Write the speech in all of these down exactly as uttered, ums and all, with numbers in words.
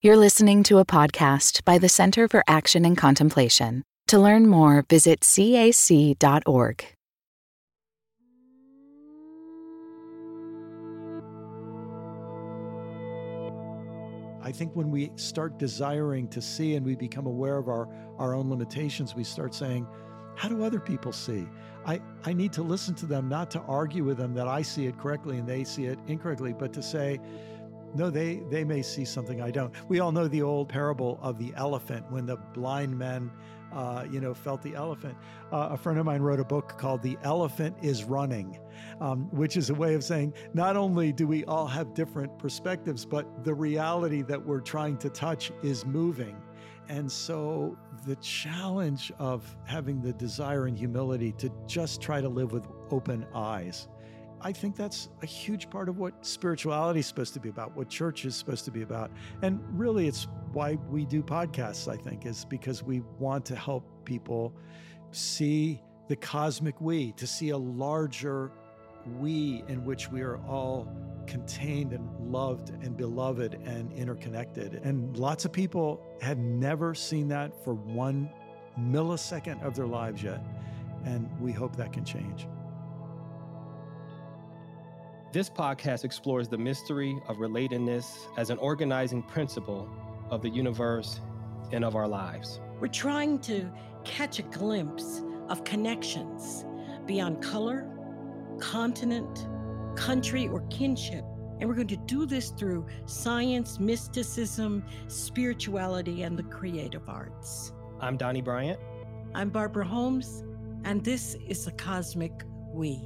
You're listening to a podcast by the Center for Action and Contemplation. To learn more, visit C A C dot org. I think when we start desiring to see and we become aware of our, our own limitations, we start saying, how do other people see? I, I need to listen to them, not to argue with them that I see it correctly and they see it incorrectly, but to say, no, they, they may see something I don't. We all know the old parable of the elephant when the blind men, uh, you know, felt the elephant. Uh, a friend of mine wrote a book called The Elephant is Running, um, which is a way of saying not only do we all have different perspectives, but the reality that we're trying to touch is moving. And so the challenge of having the desire and humility to just try to live with open eyes, I think that's a huge part of what spirituality is supposed to be about, what church is supposed to be about. And really, it's why we do podcasts, I think, is because we want to help people see the cosmic we, to see a larger we in which we are all contained and loved and beloved and interconnected. And lots of people had never seen that for one millisecond of their lives yet. And we hope that can change. This podcast explores the mystery of relatedness as an organizing principle of the universe and of our lives. We're trying to catch a glimpse of connections beyond color, continent, country, or kinship. And we're going to do this through science, mysticism, spirituality, and the creative arts. I'm Donnie Bryant. I'm Barbara Holmes, and this is the Cosmic We.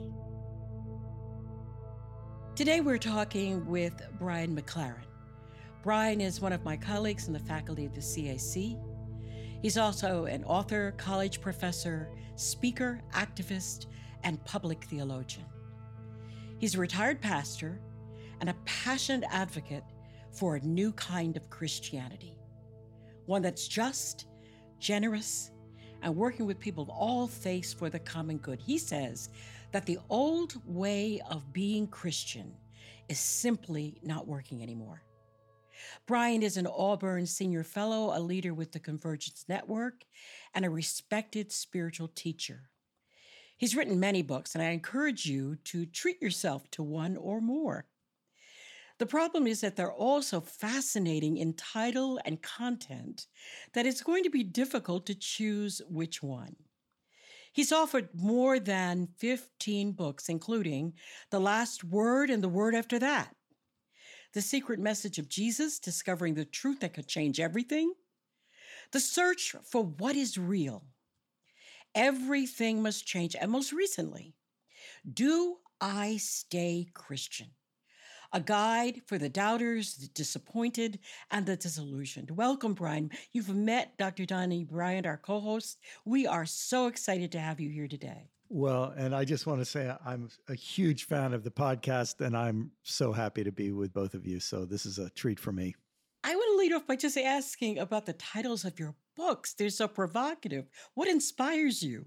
Today we're talking with Brian McLaren. Brian is one of my colleagues in the faculty of the C A C. He's also an author, college professor, speaker, activist, and public theologian. He's a retired pastor and a passionate advocate for a new kind of Christianity, one that's just, generous, and working with people of all faiths for the common good. He says that the old way of being Christian is simply not working anymore. Brian is an Auburn Senior Fellow, a leader with the Convergence Network, and a respected spiritual teacher. He's written many books, and I encourage you to treat yourself to one or more. The problem is that they're all so fascinating in title and content that it's going to be difficult to choose which one. He's authored more than fifteen books, including The Last Word and the Word After That, The Secret Message of Jesus, Discovering the Truth That Could Change Everything, The Search for What is Real, Everything Must Change, and most recently, Do I Stay Christian? A guide for the doubters, the disappointed, and the disillusioned. Welcome, Brian. You've met Doctor Donnie Bryant, our co-host. We are so excited to have you here today. Well, and I just want to say I'm a huge fan of the podcast, and I'm so happy to be with both of you. So this is a treat for me. I want to lead off by just asking about the titles of your books. They're so provocative. What inspires you?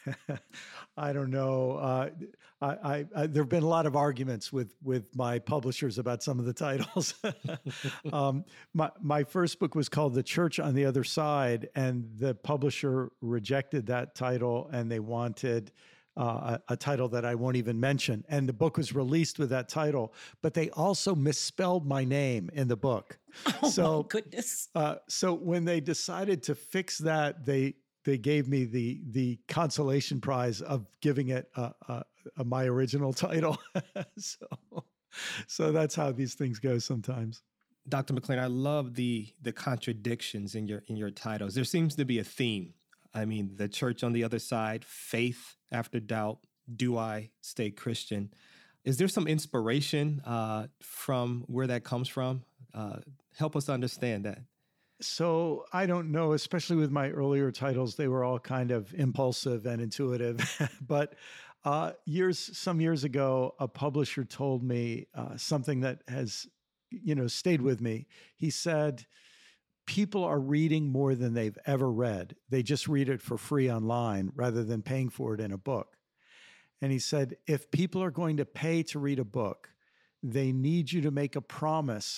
I don't know. Uh, I, I, I, there have been a lot of arguments with with my publishers about some of the titles. um, my my first book was called The Church on the Other Side, and the publisher rejected that title, and they wanted Uh, a, a title that I won't even mention. And the book was released with that title, but they also misspelled my name in the book. Oh, so, my goodness. Uh, so when they decided to fix that, they they gave me the the consolation prize of giving it a, a, a, my original title. so, so that's how these things go sometimes. Doctor McLaren, I love the the contradictions in your in your titles. There seems to be a theme. I mean, the church on the other side, faith after doubt, do I stay Christian? Is there some inspiration uh, from where that comes from? Uh, help us understand that. So I don't know, especially with my earlier titles, they were all kind of impulsive and intuitive. But uh, years, some years ago, a publisher told me uh, something that has, you know, stayed with me. He said, people are reading more than they've ever read. They just read it for free online rather than paying for it in a book. And he said, if people are going to pay to read a book, they need you to make a promise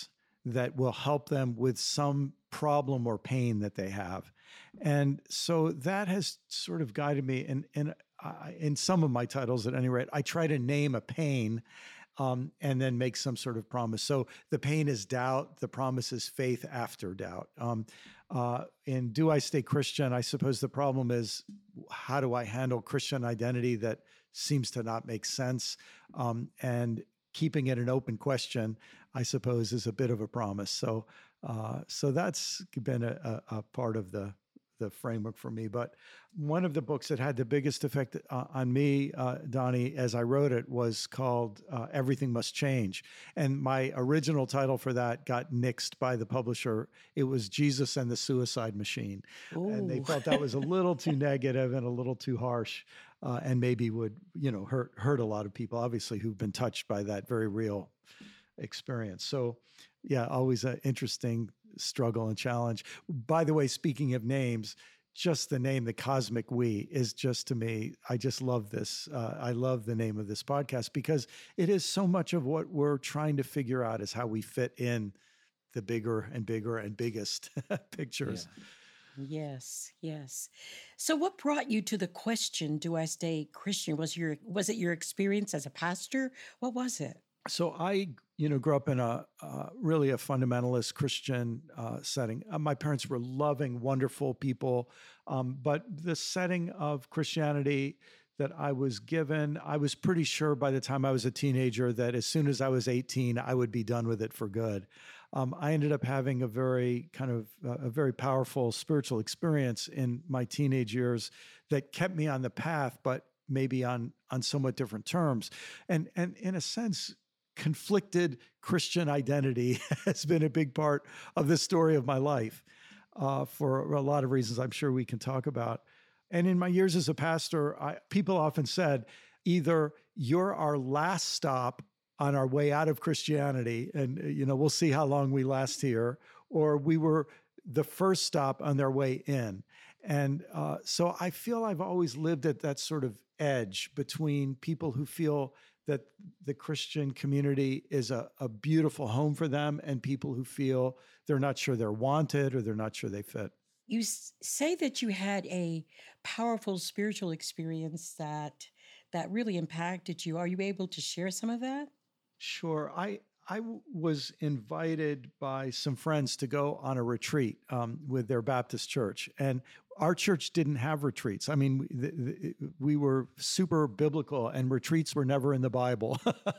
that will help them with some problem or pain that they have. And so that has sort of guided me. And in, in, uh, in some of my titles, at any rate, I try to name a pain um, and then make some sort of promise. So the pain is doubt. The promise is faith after doubt. Um, uh, in Do I Stay Christian? I suppose the problem is, how do I handle Christian identity that seems to not make sense? Um, and keeping it an open question, I suppose, is a bit of a promise. So, uh, so that's been a, a, a part of the the framework for me. But one of the books that had the biggest effect uh, on me, uh, Donnie, as I wrote it, was called uh, Everything Must Change. And my original title for that got nixed by the publisher. It was Jesus and the Suicide Machine. Ooh. And they felt that was a little too negative and a little too harsh, uh, and maybe would, you know, hurt hurt a lot of people, obviously, who've been touched by that very real experience. So, yeah, always an interesting struggle and challenge. By the way, speaking of names, just the name, the Cosmic We, is just, to me, I just love this. Uh, I love the name of this podcast because it is so much of what we're trying to figure out is how we fit in the bigger and bigger and biggest pictures. Yeah. Yes, yes. So what brought you to the question, do I stay Christian? Was your was it your experience as a pastor? What was it? So I, you know, grew up in a uh, really a fundamentalist Christian uh, setting. Uh, my parents were loving, wonderful people, um, but the setting of Christianity that I was given, I was pretty sure by the time I was a teenager that as soon as I was eighteen, I would be done with it for good. Um, I ended up having a very kind of uh, a very powerful spiritual experience in my teenage years that kept me on the path, but maybe on on somewhat different terms, and and in a sense, conflicted Christian identity has been a big part of the story of my life uh, for a lot of reasons I'm sure we can talk about. And in my years as a pastor, I, people often said, either you're our last stop on our way out of Christianity, and you know we'll see how long we last here, or we were the first stop on their way in. And uh, so I feel I've always lived at that sort of edge between people who feel that the Christian community is a, a beautiful home for them and people who feel they're not sure they're wanted or they're not sure they fit. You s- say that you had a powerful spiritual experience that that really impacted you. Are you able to share some of that? Sure. I I w- was invited by some friends to go on a retreat um, with their Baptist church. And our church didn't have retreats. I mean, the, the, we were super biblical and retreats were never in the Bible.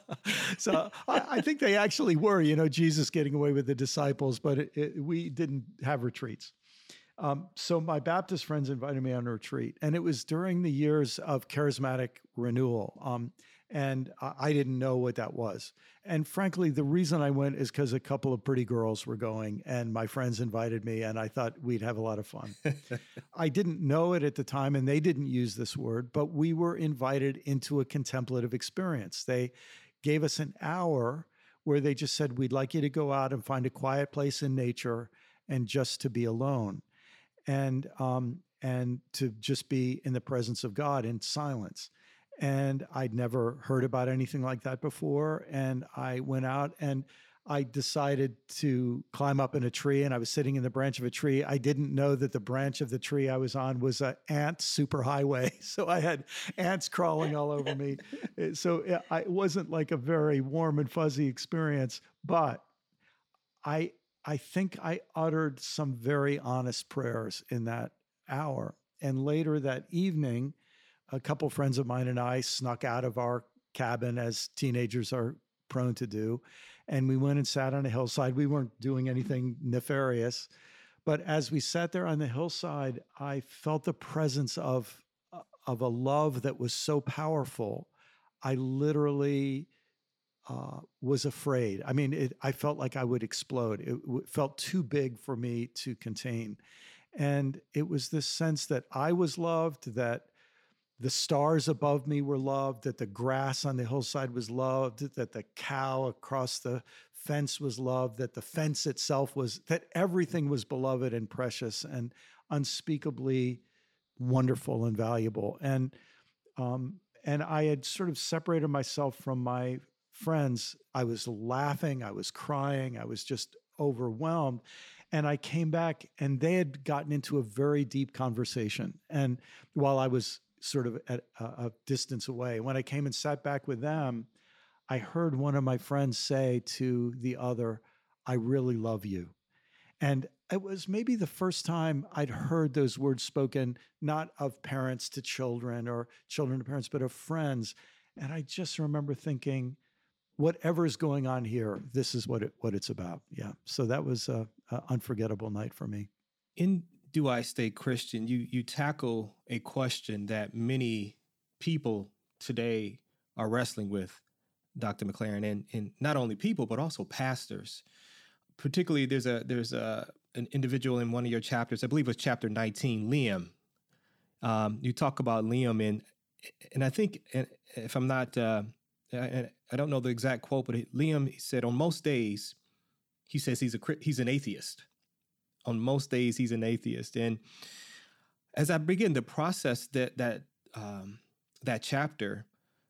So I, I think they actually were, you know, Jesus getting away with the disciples, but it, it, we didn't have retreats. Um, so my Baptist friends invited me on a retreat, and it was during the years of charismatic renewal. Um, and I, I didn't know what that was. And frankly, the reason I went is because a couple of pretty girls were going, and my friends invited me, and I thought we'd have a lot of fun. I didn't know it at the time, and they didn't use this word, but we were invited into a contemplative experience. They gave us an hour where they just said, we'd like you to go out and find a quiet place in nature and just to be alone. And um, and to just be in the presence of God in silence. And I'd never heard about anything like that before. And I went out and I decided to climb up in a tree, and I was sitting in the branch of a tree. I didn't know that the branch of the tree I was on was an ant superhighway. So I had ants crawling all over me. So it, I, it wasn't like a very warm and fuzzy experience, but I I think I uttered some very honest prayers in that hour. And later that evening, a couple friends of mine and I snuck out of our cabin, as teenagers are prone to do. And we went and sat on a hillside. We weren't doing anything nefarious. But as we sat there on the hillside, I felt the presence of, of a love that was so powerful. I literally Uh, was afraid. I mean, it, I felt like I would explode. It w- felt too big for me to contain. And it was this sense that I was loved, that the stars above me were loved, that the grass on the hillside was loved, that the cow across the fence was loved, that the fence itself was, that everything was beloved and precious and unspeakably wonderful and valuable. And, um, and I had sort of separated myself from my friends. I was laughing, I was crying, I was just overwhelmed. And I came back and they had gotten into a very deep conversation. And while I was sort of at a, a distance away, when I came and sat back with them, I heard one of my friends say to the other, "I really love you." And it was maybe the first time I'd heard those words spoken, not of parents to children or children to parents, but of friends. And I just remember thinking, whatever's going on here, this is what it what it's about. Yeah. So that was a, a unforgettable night for me. In Do I Stay Christian, you you tackle a question that many people today are wrestling with, Doctor McLaren, and, and not only people, but also pastors. Particularly, there's a there's a an individual in one of your chapters, I believe it was chapter nineteen, Liam. Um, you talk about Liam, and and I think, and if I'm not, uh, I, I don't know the exact quote, but Liam said on most days, he says he's a he's an atheist. On most days, he's an atheist, and as I begin to process that that um, that chapter,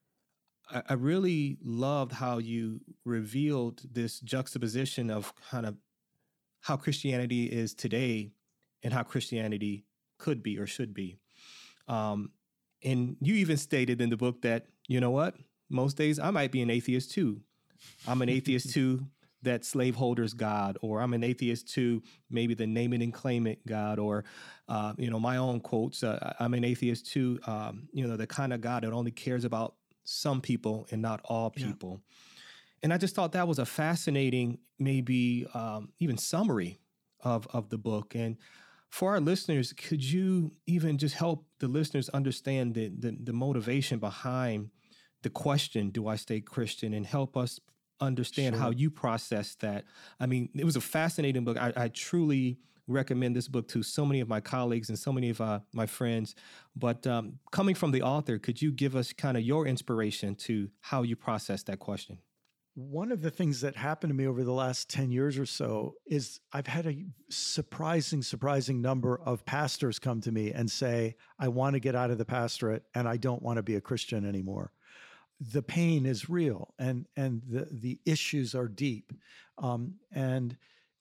I, I really loved how you revealed this juxtaposition of kind of how Christianity is today and how Christianity could be or should be. Um, and you even stated in the book that, you know what, most days I might be an atheist too. I'm an atheist too, that slaveholder's God, or I'm an atheist to maybe the name it and claim it God, or, uh, you know, my own quotes. Uh, I'm an atheist to, um, you know, the kind of God that only cares about some people and not all people. Yeah. And I just thought that was a fascinating, maybe um, even summary of, of the book. And for our listeners, could you even just help the listeners understand the, the, the motivation behind the question, do I stay Christian, and help us understand sure. how you process that? I mean, it was a fascinating book. I, I truly recommend this book to so many of my colleagues and so many of uh, my friends. But um, coming from the author, could you give us kind of your inspiration to how you process that question? One of the things that happened to me over the last ten years or so is I've had a surprising, surprising number of pastors come to me and say, I want to get out of the pastorate and I don't want to be a Christian anymore. The pain is real and and the the issues are deep. Um, and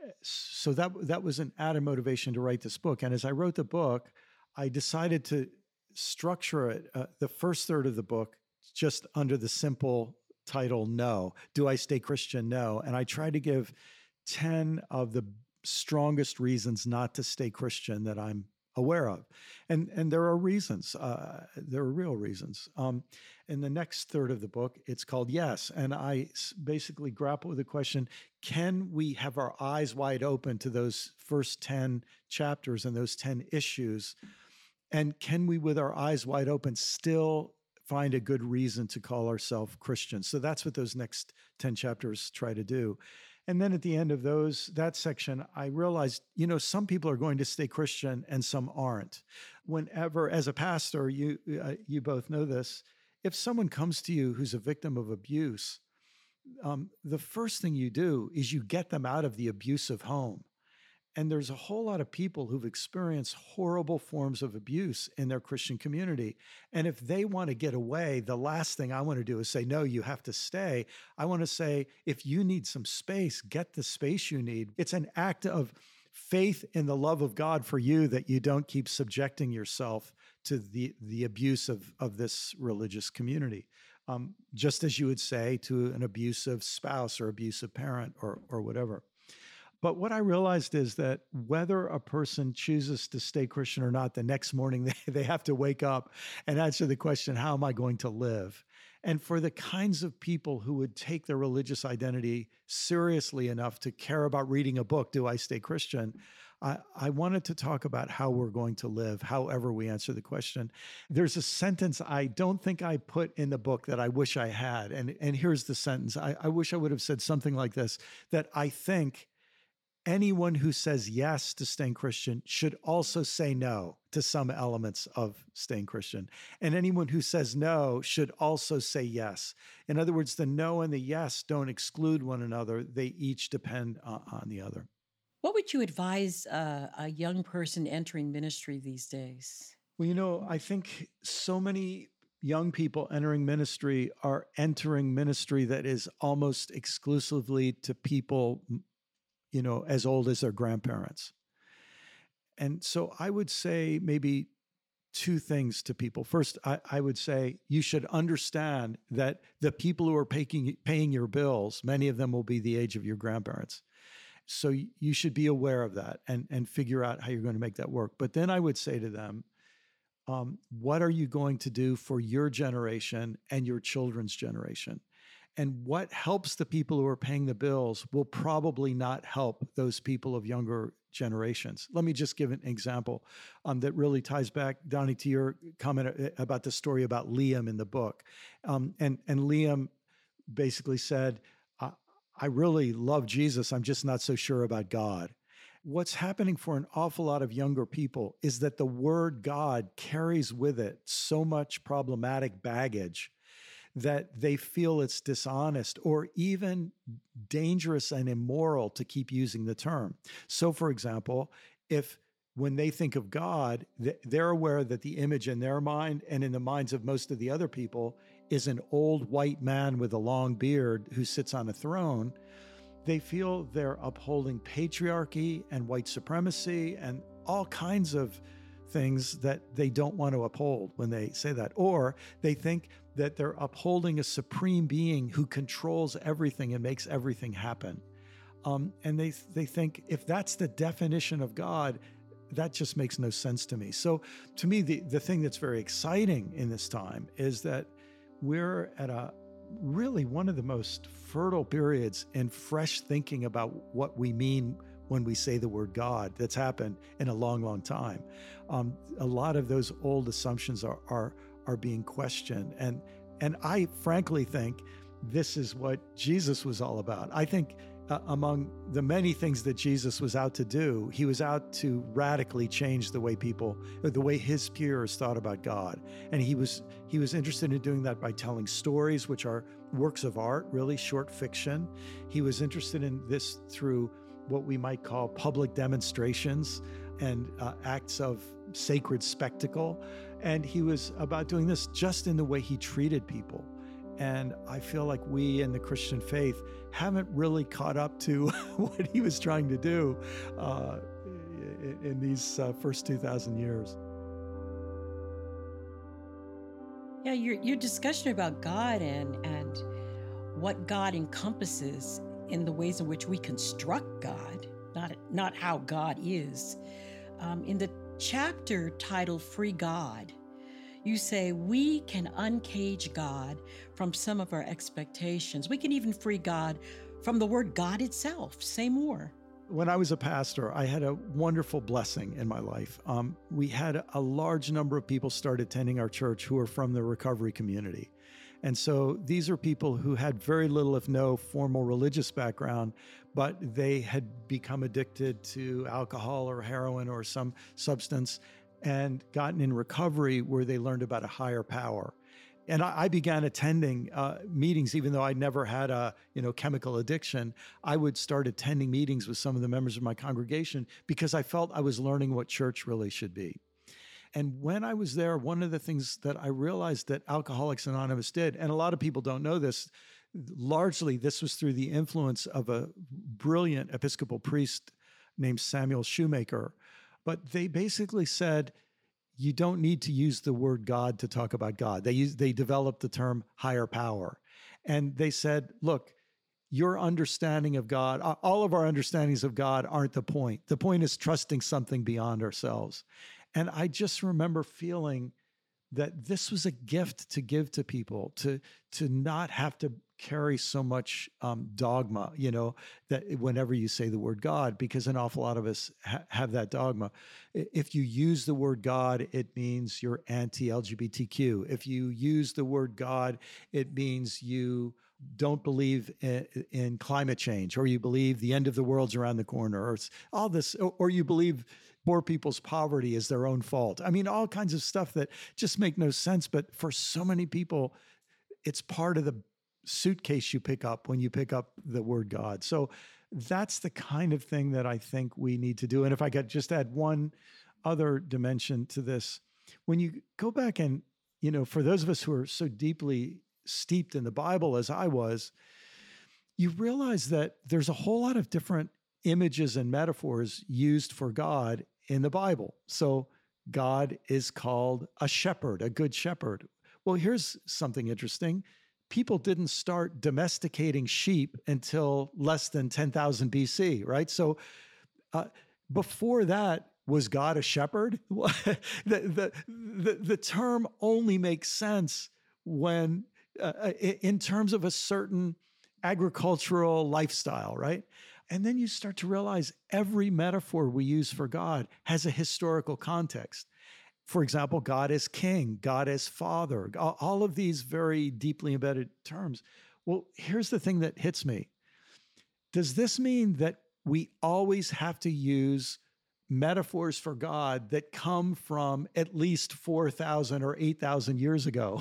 so that that was an added motivation to write this book. And as I wrote the book, I decided to structure it, uh, the first third of the book, just under the simple title, No. Do I Stay Christian? No. And I tried to give ten of the strongest reasons not to stay Christian that I'm aware of. And and there are reasons. Uh, there are real reasons. Um, in the next third of the book, it's called Yes. And I basically grapple with the question, can we have our eyes wide open to those first ten chapters and those ten issues? And can we, with our eyes wide open, still find a good reason to call ourselves Christians? So that's what those next ten chapters try to do. And then at the end of those, that section, I realized, you know, some people are going to stay Christian and some aren't. Whenever, as a pastor, you uh, you both know this, if someone comes to you who's a victim of abuse, um, the first thing you do is you get them out of the abusive home. And there's a whole lot of people who've experienced horrible forms of abuse in their Christian community. And if they want to get away, the last thing I want to do is say, no, you have to stay. I want to say, if you need some space, get the space you need. It's an act of faith in the love of God for you that you don't keep subjecting yourself to the, the abuse of, of this religious community. Um, just as you would say to an abusive spouse or abusive parent or or whatever. But what I realized is that whether a person chooses to stay Christian or not, the next morning they, they have to wake up and answer the question, how am I going to live? And for the kinds of people who would take their religious identity seriously enough to care about reading a book, Do I Stay Christian? I, I wanted to talk about how we're going to live, however we answer the question. There's a sentence I don't think I put in the book that I wish I had. And, and here's the sentence. I, I wish I would have said something like this, that I think anyone who says yes to staying Christian should also say no to some elements of staying Christian. And anyone who says no should also say yes. In other words, the no and the yes don't exclude one another. They each depend on, on the other. What would you advise uh, a young person entering ministry these days? Well, you know, I think so many young people entering ministry are entering ministry that is almost exclusively to people you know, as old as their grandparents. And so I would say maybe two things to people. First, I, I would say you should understand that the people who are paying, paying your bills, many of them will be the age of your grandparents. So you should be aware of that and, and figure out how you're going to make that work. But then I would say to them, um, what are you going to do for your generation and your children's generation? And what helps the people who are paying the bills will probably not help those people of younger generations. Let me just give an example um, that really ties back, Donnie, to your comment about the story about Liam in the book. Um, and, and Liam basically said, I, I really love Jesus. I'm just not so sure about God. What's happening for an awful lot of younger people is that the word God carries with it so much problematic baggage that they feel it's dishonest or even dangerous and immoral to keep using the term. So, for example, if when they think of God, they're aware that the image in their mind and in the minds of most of the other people is an old white man with a long beard who sits on a throne, they feel they're upholding patriarchy and white supremacy and all kinds of things that they don't want to uphold when they say that. Or they think that they're upholding a supreme being who controls everything and makes everything happen. Um, and they they think if that's the definition of God, that just makes no sense to me. So to me, the, the thing that's very exciting in this time is that we're at a really one of the most fertile periods in fresh thinking about what we mean when we say the word God that's happened in a long, long time. Um, a lot of those old assumptions are, are are being questioned. And, and I frankly think this is what Jesus was all about. I think uh, among the many things that Jesus was out to do, he was out to radically change the way people, the way his peers thought about God. And he was he was interested in doing that by telling stories, which are works of art, really short fiction. He was interested in this through what we might call public demonstrations and uh, acts of sacred spectacle. And he was about doing this just in the way he treated people. And I feel like we in the Christian faith haven't really caught up to what he was trying to do uh, in, in these uh, first two thousand years. Yeah, your, your discussion about God and, and what God encompasses in the ways in which we construct God, not, not how God is. Um, in the chapter titled Free God, you say we can uncage God from some of our expectations. We can even free God from the word God itself. Say more. When I was a pastor, I had a wonderful blessing in my life. Um, we had a large number of people start attending our church who are from the recovery community. And so these are people who had very little, if no, formal religious background, but they had become addicted to alcohol or heroin or some substance and gotten in recovery where they learned about a higher power. And I, I began attending uh, meetings, even though I never had a you know chemical addiction. I would start attending meetings with some of the members of my congregation because I felt I was learning what church really should be. And when I was there, one of the things that I realized that Alcoholics Anonymous did, and a lot of people don't know this, largely this was through the influence of a brilliant Episcopal priest named Samuel Shoemaker. But they basically said, you don't need to use the word God to talk about God. They use, they developed the term higher power. And they said, look, your understanding of God, all of our understandings of God aren't the point. The point is trusting something beyond ourselves. And I just remember feeling that this was a gift to give to people, to, to not have to carry so much um, dogma, you know, that whenever you say the word God, because an awful lot of us ha- have that dogma. If you use the word God, it means you're anti-L G B T Q. If you use the word God, it means you don't believe in, in climate change, or you believe the end of the world's around the corner, or all this, or, or you believe poor people's poverty is their own fault. I mean, all kinds of stuff that just make no sense. But for so many people, it's part of the suitcase you pick up when you pick up the word God. So that's the kind of thing that I think we need to do. And if I could just add one other dimension to this, when you go back and, you know, for those of us who are so deeply steeped in the Bible as I was, you realize that there's a whole lot of different images and metaphors used for God in the Bible. So God is called a shepherd, a good shepherd. Well, here's something interesting. People didn't start domesticating sheep until less than ten thousand B C, right? So uh, before that, was God a shepherd? the, the, the, the term only makes sense when, uh, in terms of a certain agricultural lifestyle, right? And then you start to realize every metaphor we use for God has a historical context. For example, God as king, God as father, all of these very deeply embedded terms. Well, here's the thing that hits me. Does this mean that we always have to use metaphors for God that come from at least four thousand or eight thousand years ago?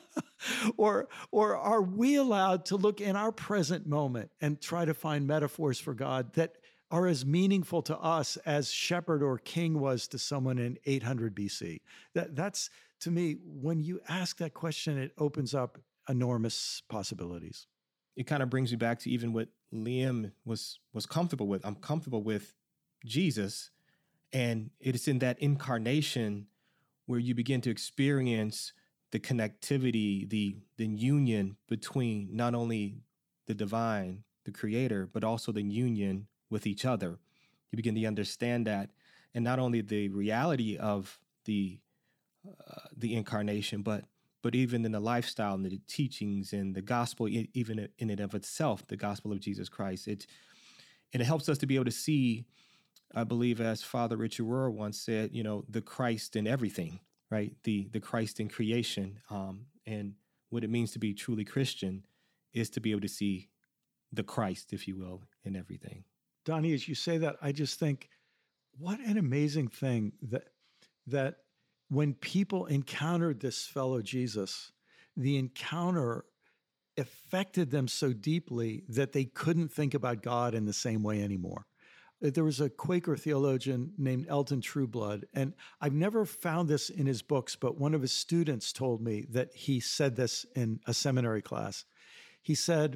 or, or are we allowed to look in our present moment and try to find metaphors for God that are as meaningful to us as shepherd or king was to someone in eight hundred B C? That, that's, to me, when you ask that question, it opens up enormous possibilities. It kind of brings me back to even what Liam was was comfortable with. I'm comfortable with Jesus, and it is in that incarnation where you begin to experience the connectivity, the, the union between not only the divine, the creator, but also the union with each other. You begin to understand that, and not only the reality of the uh, the incarnation, but but even in the lifestyle and the teachings and the gospel, even in and of itself, the gospel of Jesus Christ. It and it helps us to be able to see, I believe, as Father Richard Rohr once said, you know, the Christ in everything, right? The the Christ in creation, um, and what it means to be truly Christian is to be able to see the Christ, if you will, in everything. Donnie, as you say that, I just think, what an amazing thing that that when people encountered this fellow Jesus, the encounter affected them so deeply that they couldn't think about God in the same way anymore. There was a Quaker theologian named Elton Trueblood, and I've never found this in his books, but one of his students told me that he said this in a seminary class. He said,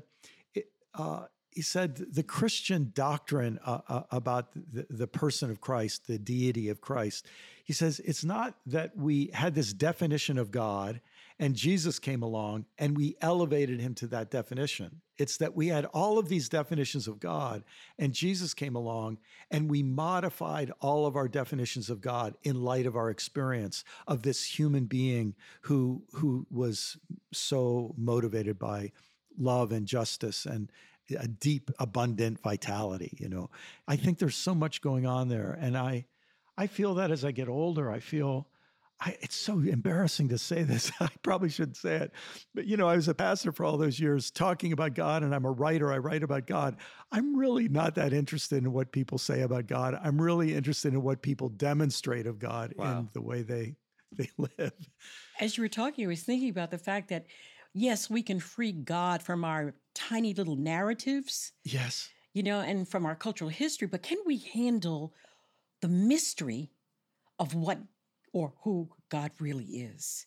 uh, He said the Christian doctrine uh, uh, about the, the person of Christ, the deity of Christ, he says it's not that we had this definition of God and Jesus came along and we elevated him to that definition. It's that we had all of these definitions of God and Jesus came along and we modified all of our definitions of God in light of our experience of this human being who, who was so motivated by love and justice and a deep, abundant vitality. You know, I think there's so much going on there. And I, I feel that as I get older, I feel I, it's so embarrassing to say this. I probably shouldn't say it, but you know, I was a pastor for all those years talking about God, and I'm a writer. I write about God. I'm really not that interested in what people say about God. I'm really interested in what people demonstrate of God wow. in the way they, they live. As you were talking, I was thinking about the fact that yes, we can free God from our tiny little narratives. Yes. You know, and from our cultural history, but can we handle the mystery of what or who God really is?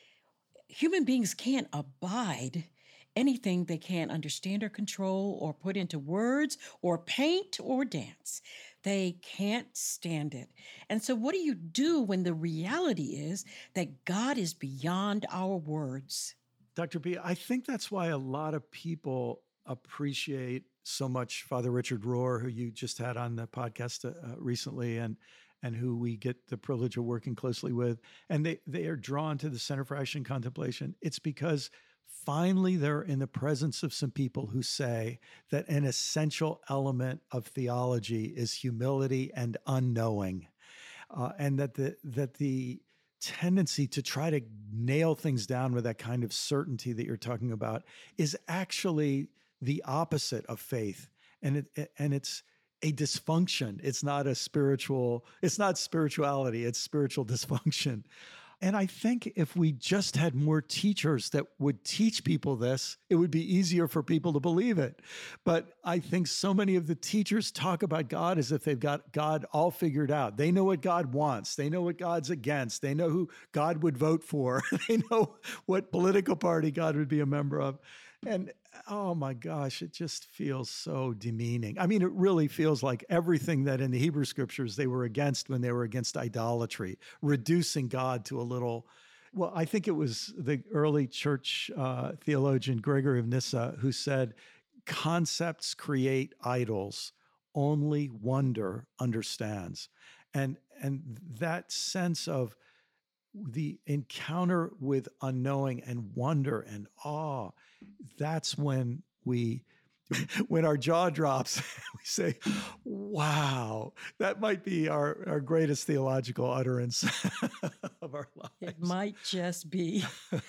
Human beings can't abide anything they can't understand or control or put into words or paint or dance. They can't stand it. And so what do you do when the reality is that God is beyond our words? Doctor B, I think that's why a lot of people appreciate so much Father Richard Rohr, who you just had on the podcast uh, recently, and and who we get the privilege of working closely with. And they, they are drawn to the Center for Action and Contemplation. It's because finally they're in the presence of some people who say that an essential element of theology is humility and unknowing, uh, and that the that the tendency to try to nail things down with that kind of certainty that you're talking about is actually the opposite of faith. And it and it's a dysfunction. It's not a spiritual, it's not spirituality, it's spiritual dysfunction. And I think if we just had more teachers that would teach people this, it would be easier for people to believe it. But I think so many of the teachers talk about God as if they've got God all figured out. They know what God wants. They know what God's against. They know who God would vote for. They know what political party God would be a member of. And oh my gosh, it just feels so demeaning. I mean, it really feels like everything that in the Hebrew scriptures they were against when they were against idolatry, reducing God to a little. Well, I think it was the early church uh, theologian Gregory of Nyssa who said, concepts create idols, only wonder understands. And, and that sense of the encounter with unknowing and wonder and awe, that's when we, when our jaw drops, we say, wow, that might be our, our greatest theological utterance of our lives. It might just be.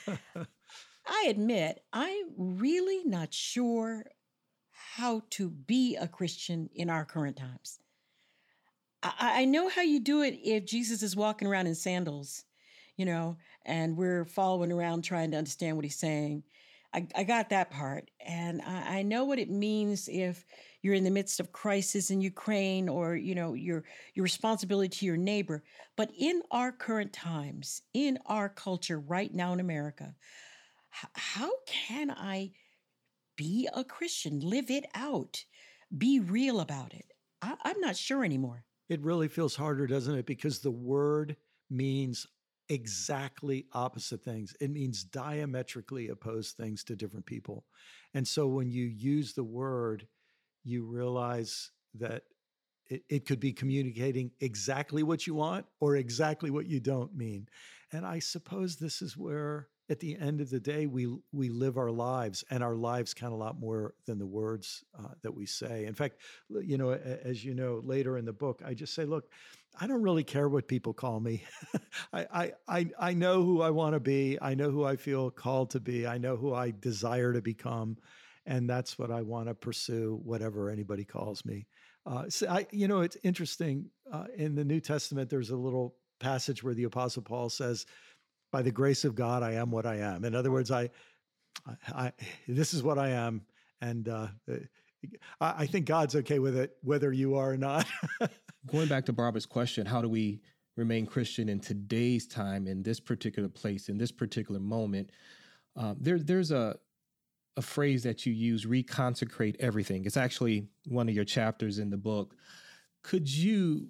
I admit, I'm really not sure how to be a Christian in our current times. I, I know how you do it if Jesus is walking around in sandals, you know, and we're following around trying to understand what he's saying. I, I got that part. And I, I know what it means if you're in the midst of crisis in Ukraine or, you know, your, your responsibility to your neighbor. But in our current times, in our culture right now in America, h- how can I be a Christian, live it out, be real about it? I, I'm not sure anymore. It really feels harder, doesn't it? Because the word means exactly opposite things. It means diametrically opposed things to different people. And so when you use the word, you realize that it, it could be communicating exactly what you want or exactly what you don't mean. And I suppose this is where, at the end of the day, we we live our lives, and our lives count a lot more than the words uh, that we say. In fact, you know, as you know, later in the book, I just say, look, I don't really care what people call me. I, I, I, I know who I want to be. I know who I feel called to be. I know who I desire to become. And that's what I want to pursue, whatever anybody calls me. Uh, so I, you know, it's interesting. Uh, in the New Testament, there's a little passage where the Apostle Paul says, by the grace of God, I am what I am. In other words, I, I, I this is what I am. And uh, I, I think God's okay with it, whether you are or not. Going back to Barbara's question, how do we remain Christian in today's time, in this particular place, in this particular moment? Um, there, there's a, a phrase that you use, reconsecrate everything. It's actually one of your chapters in the book. Could you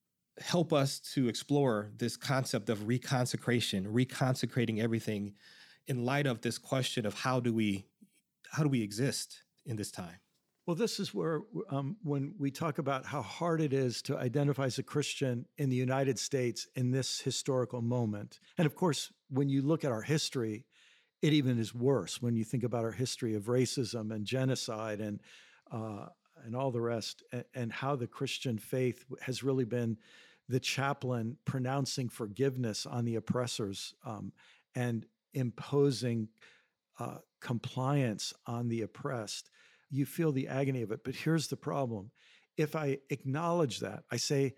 help us to explore this concept of reconsecration, reconsecrating everything in light of this question of how do we, how do we exist in this time? Well, this is where, um, when we talk about how hard it is to identify as a Christian in the United States in this historical moment. And of course, when you look at our history, it even is worse when you think about our history of racism and genocide and uh, and all the rest, and, and how the Christian faith has really been the chaplain pronouncing forgiveness on the oppressors um, and imposing uh, compliance on the oppressed. You feel the agony of it. But here's the problem. If I acknowledge that, I say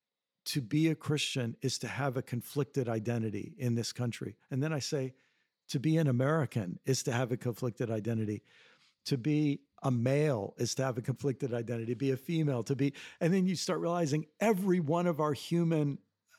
to be a Christian is to have a conflicted identity in this country. And then I say to be an American is to have a conflicted identity. To be a male is to have a conflicted identity, to be a female, to be, and then you start realizing every one of our human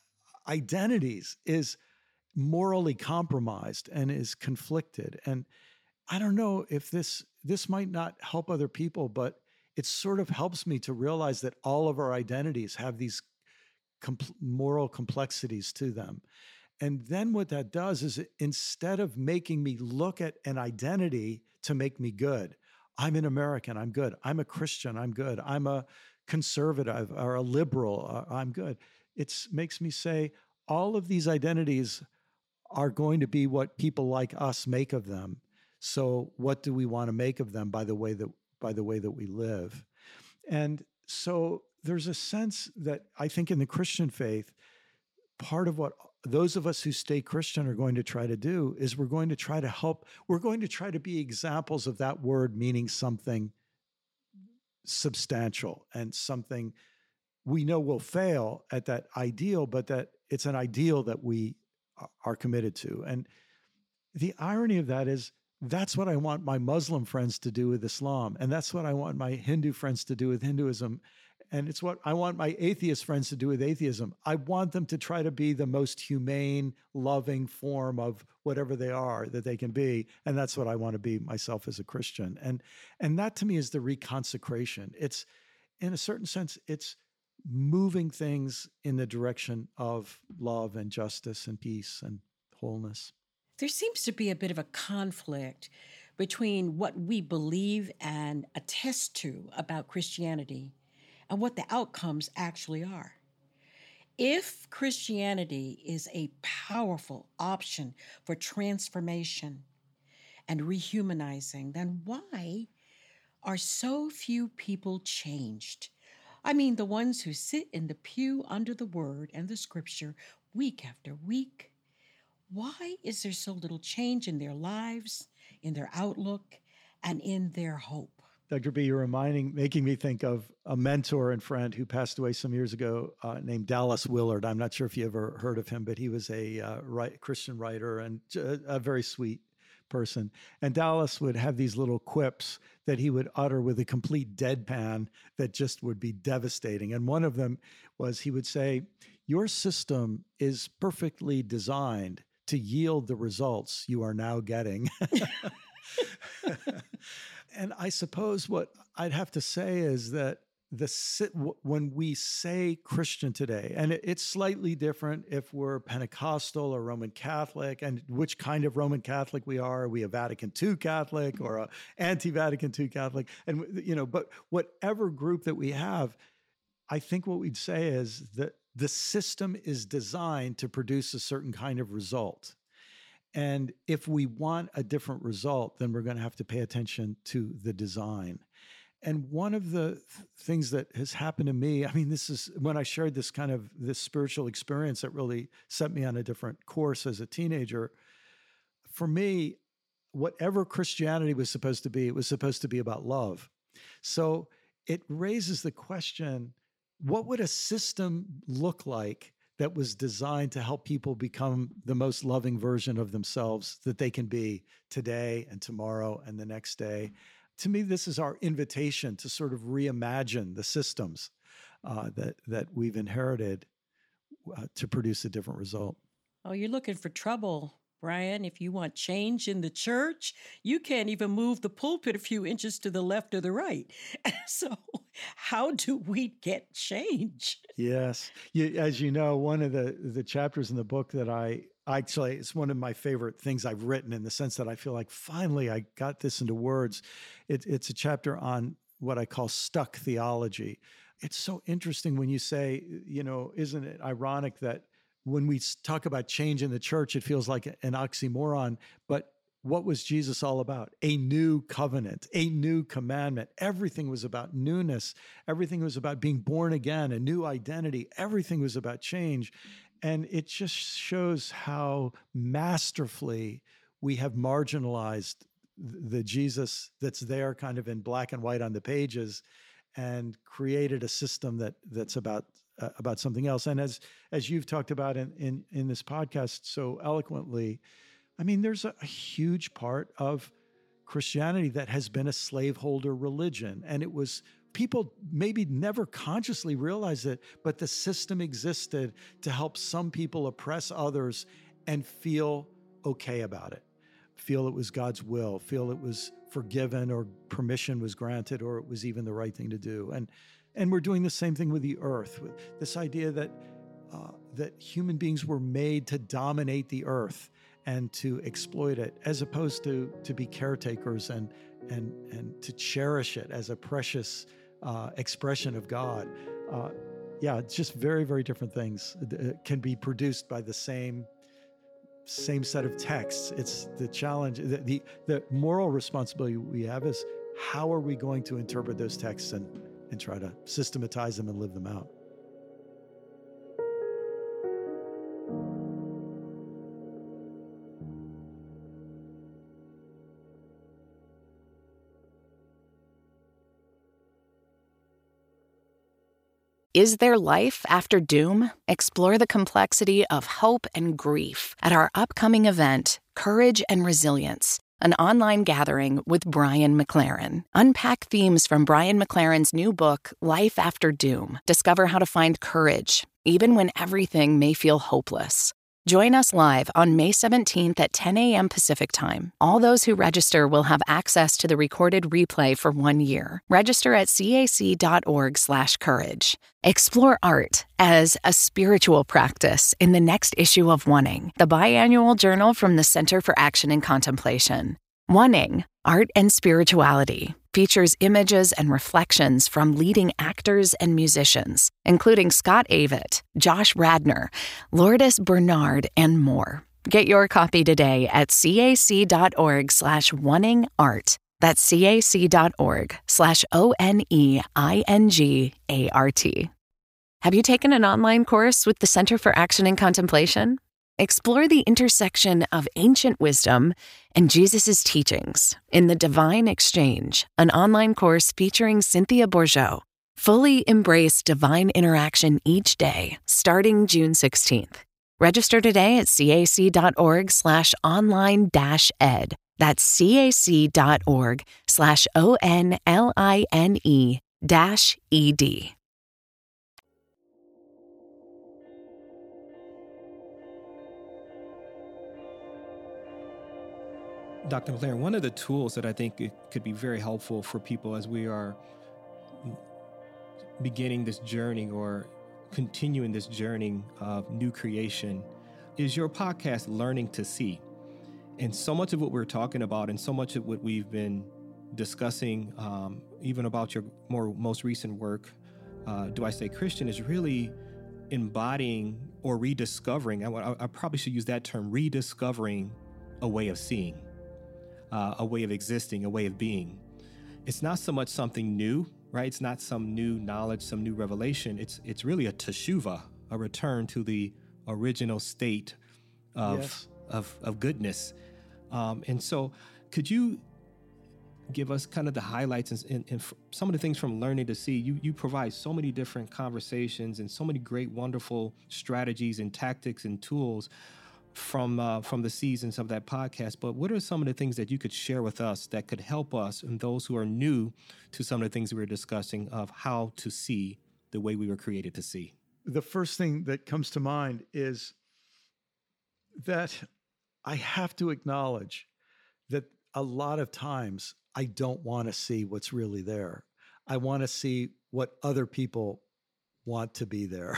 identities is morally compromised and is conflicted. And I don't know if this this might not help other people, but it sort of helps me to realize that all of our identities have these compl- moral complexities to them. And then what that does is it, instead of making me look at an identity to make me good, I'm an American, I'm good. I'm a Christian, I'm good. I'm a conservative or a liberal, uh, I'm good. It makes me say all of these identities are going to be what people like us make of them. So what do we want to make of them by the way that by the way that we live? And so there's a sense that I think in the Christian faith, part of what those of us who stay Christian are going to try to do is we're going to try to help, we're going to try to be examples of that word meaning something substantial and something we know will fail at that ideal, but that it's an ideal that we are committed to. And the irony of that is that's what I want my Muslim friends to do with Islam. And that's what I want my Hindu friends to do with Hinduism. And it's what I want my atheist friends to do with atheism. I want them to try to be the most humane, loving form of whatever they are that they can be. And that's what I want to be myself as a Christian. And, and that to me is the reconsecration. It's, in a certain sense, it's moving things in the direction of love and justice and peace and wholeness. There seems to be a bit of a conflict between what we believe and attest to about Christianity and what the outcomes actually are. If Christianity is a powerful option for transformation and rehumanizing, then why are so few people changed? I mean, the ones who sit in the pew under the word and the scripture week after week. Why is there so little change in their lives, in their outlook, and in their hope? Doctor B, you're reminding, making me think of a mentor and friend who passed away some years ago uh, named Dallas Willard. I'm not sure if you ever heard of him, but he was a uh, right, Christian writer and a, a very sweet person. And Dallas would have these little quips that he would utter with a complete deadpan that just would be devastating. And one of them was he would say, "Your system is perfectly designed to yield the results you are now getting." And I suppose what I'd have to say is that the when we say Christian today, and it's slightly different if we're Pentecostal or Roman Catholic, and which kind of Roman Catholic we are. Are we a Vatican Two Catholic or a anti-Vatican Two Catholic? And, you know, but whatever group that we have, I think what we'd say is that the system is designed to produce a certain kind of result. And if we want a different result, then we're going to have to pay attention to the design. And one of the th- things that has happened to me, I mean, this is when I shared this kind of this spiritual experience that really set me on a different course as a teenager. For me, whatever Christianity was supposed to be, it was supposed to be about love. So it raises the question, what would a system look like that was designed to help people become the most loving version of themselves that they can be today and tomorrow and the next day? To me, this is our invitation to sort of reimagine the systems uh, that that we've inherited uh, to produce a different result. Oh, you're looking for trouble, Brian. If you want change in the church, you can't even move the pulpit a few inches to the left or the right. So how do we get change? Yes. You, as you know, one of the, the chapters in the book that I actually, it's one of my favorite things I've written in the sense that I feel like finally I got this into words. It, it's a chapter on what I call stuck theology. It's so interesting when you say, you know, isn't it ironic that when we talk about change in the church, it feels like an oxymoron, but what was Jesus all about? A new covenant, a new commandment. Everything was about newness. Everything was about being born again, a new identity. Everything was about change. And it just shows how masterfully we have marginalized the Jesus that's there kind of in black and white on the pages and created a system that that's about uh, about something else. And as as you've talked about in, in, in this podcast so eloquently, I mean, there's a, a huge part of Christianity that has been a slaveholder religion. And it was, people maybe never consciously realized it, but the system existed to help some people oppress others and feel okay about it, feel it was God's will, feel it was forgiven or permission was granted or it was even the right thing to do. And and we're doing the same thing with the earth, with this idea that uh, that human beings were made to dominate the earth and to exploit it, as opposed to to be caretakers and and and to cherish it as a precious uh, expression of God. Uh, yeah, it's just very, very different things it can be produced by the same same set of texts. It's the challenge, the, the the moral responsibility we have is how are we going to interpret those texts and and try to systematize them and live them out. Is there life after doom? Explore the complexity of hope and grief at our upcoming event, Courage and Resilience, an online gathering with Brian McLaren. Unpack themes from Brian McLaren's new book, Life After Doom. Discover how to find courage, even when everything may feel hopeless. Join us live on May seventeenth at ten a.m. Pacific Time. All those who register will have access to the recorded replay for one year. Register at cac.org slash courage. Explore art as a spiritual practice in the next issue of Oneing, the biannual journal from the Center for Action and Contemplation. Oneing, Art and Spirituality, features images and reflections from leading actors and musicians, including Scott Avett, Josh Radnor, Lourdes Bernard, and more. Get your copy today at cac.org slash oneing art. That's cac.org slash O-N-E-I-N-G-A-R-T. Have you taken an online course with the Center for Action and Contemplation? Explore the intersection of ancient wisdom and Jesus' teachings in The Divine Exchange, an online course featuring Cynthia Bourgeau. Fully embrace divine interaction each day, starting June sixteenth. Register today at cac.org slash online dash ed. That's cac.org slash O-N-L-I-N-E dash E-D. Doctor McLaren, one of the tools that I think it could be very helpful for people as we are beginning this journey or continuing this journey of new creation is your podcast, Learning to See. And so much of what we're talking about and so much of what we've been discussing, um, even about your more most recent work, uh, Do I Stay Christian, is really embodying or rediscovering, I, I probably should use that term, rediscovering a way of seeing. Uh, a way of existing, a way of being. It's not so much something new, right? It's not some new knowledge, some new revelation. It's it's really a teshuvah, a return to the original state of Yes. of, of goodness. Um, and so, could you give us kind of the highlights and, and, and some of the things from Learning to See? You you provide so many different conversations and so many great, wonderful strategies and tactics and tools from uh, from the seasons of that podcast. But what are some of the things that you could share with us that could help us and those who are new to some of the things we were discussing of how to see the way we were created to see? The first thing that comes to mind is that I have to acknowledge that a lot of times I don't want to see what's really there. I want to see what other people want to be there,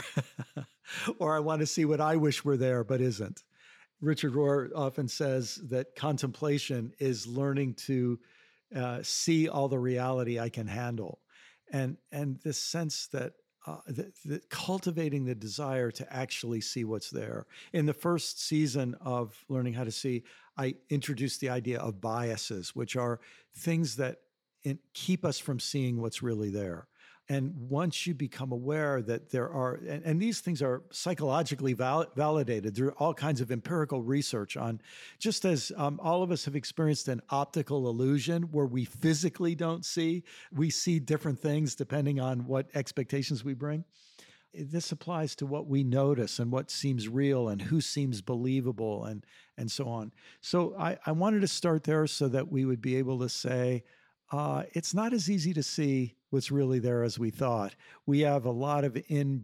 or I want to see what I wish were there but isn't. Richard Rohr often says that contemplation is learning to uh, see all the reality I can handle. And, and this sense that, uh, that, that cultivating the desire to actually see what's there. In the first season of Learning How to See, I introduced the idea of biases, which are things that in, keep us from seeing what's really there. And once you become aware that there are, and, and these things are psychologically val- validated, there are all kinds of empirical research on, just as um, all of us have experienced an optical illusion where we physically don't see, we see different things depending on what expectations we bring. This applies to what we notice and what seems real and who seems believable and, and so on. So I, I wanted to start there so that we would be able to say, uh, it's not as easy to see what's really there as we thought. We have a lot of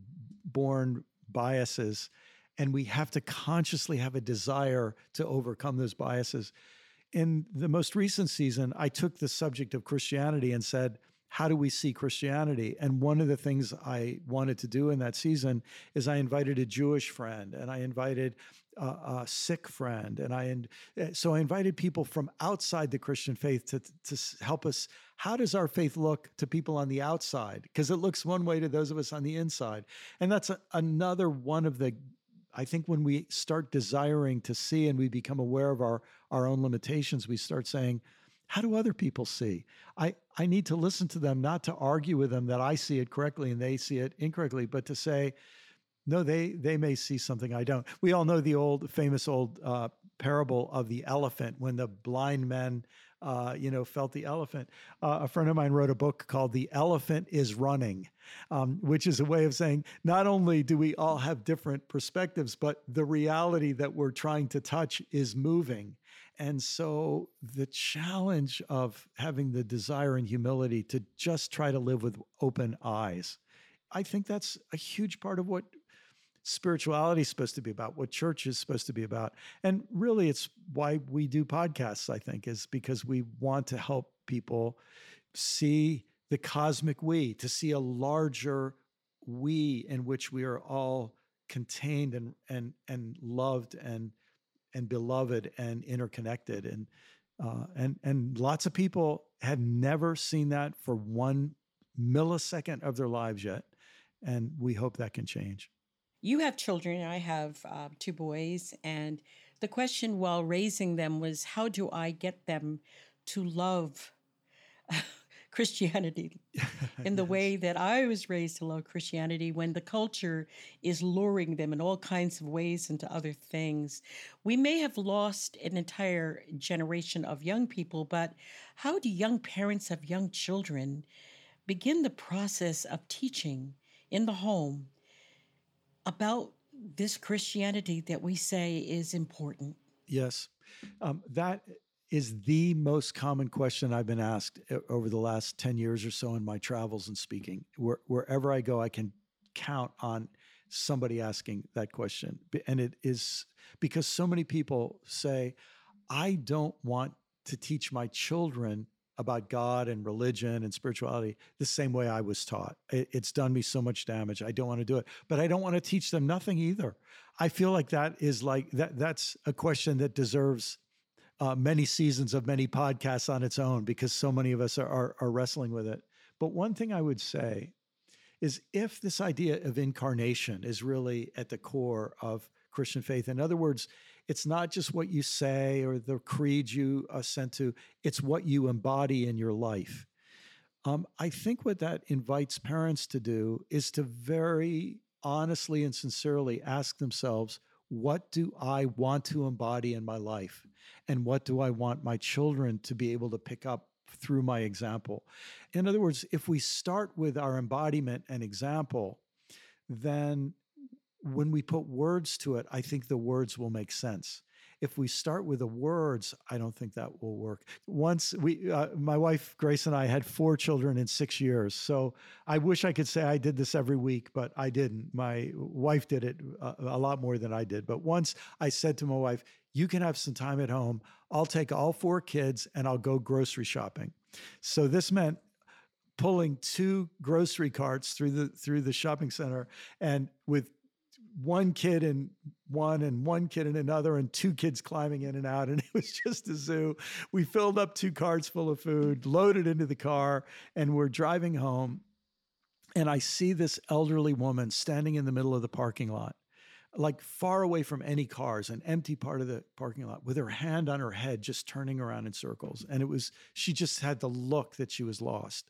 inborn biases, and we have to consciously have a desire to overcome those biases. In the most recent season, I took the subject of Christianity and said, how do we see Christianity? And one of the things I wanted to do in that season is I invited a Jewish friend, and I invited a, a Sikh friend, and I and so I invited people from outside the Christian faith to to help us. How does our faith look to people on the outside? Because it looks one way to those of us on the inside, and that's a, another one of the. I think when we start desiring to see and we become aware of our our own limitations, we start saying, how do other people see? I, I need to listen to them, not to argue with them that I see it correctly and they see it incorrectly, but to say, no, they they may see something I don't. We all know the old, famous old uh, parable of the elephant when the blind men, uh, you know, felt the elephant. Uh, a friend of mine wrote a book called The Elephant is Running, um, which is a way of saying not only do we all have different perspectives, but the reality that we're trying to touch is moving. And so the challenge of having the desire and humility to just try to live with open eyes, I think that's a huge part of what spirituality is supposed to be about, what church is supposed to be about. And really, it's why we do podcasts, I think, is because we want to help people see the cosmic we, to see a larger we in which we are all contained and and and loved and and beloved and interconnected. And uh, and and lots of people have never seen that for one millisecond of their lives yet. And we hope that can change. You have children. I have uh, two boys. And the question while raising them was, how do I get them to love Christianity in the yes. way that I was raised to love Christianity, when the culture is luring them in all kinds of ways into other things? We may have lost an entire generation of young people, but how do young parents of young children begin the process of teaching in the home about this Christianity that we say is important? Yes. Um, that is the most common question I've been asked over the last ten years or so in my travels and speaking. Where, wherever I go, I can count on somebody asking that question. And it is because so many people say, I don't want to teach my children about God and religion and spirituality the same way I was taught. It, it's done me so much damage. I don't want to do it, but I don't want to teach them nothing either. I feel like that is like, that. that's a question that deserves Uh, many seasons of many podcasts on its own, because so many of us are, are, are wrestling with it. But one thing I would say is, if this idea of incarnation is really at the core of Christian faith, in other words, it's not just what you say or the creed you assent to, it's what you embody in your life. Um, I think what that invites parents to do is to very honestly and sincerely ask themselves, what do I want to embody in my life? And what do I want my children to be able to pick up through my example? In other words, if we start with our embodiment and example, then when we put words to it, I think the words will make sense. If we start with the words, I don't think that will work. Once we, uh, my wife, Grace, and I had four children in six years. So I wish I could say I did this every week, but I didn't. My wife did it a, a lot more than I did. But once I said to my wife, you can have some time at home. I'll take all four kids and I'll go grocery shopping. So this meant pulling two grocery carts through the, through the shopping center, and with one kid in one and one kid in another and two kids climbing in and out. And it was just a zoo. We filled up two carts full of food, loaded into the car, and we're driving home. And I see this elderly woman standing in the middle of the parking lot, like far away from any cars, an empty part of the parking lot, with her hand on her head, just turning around in circles. And it was, she just had the look that she was lost.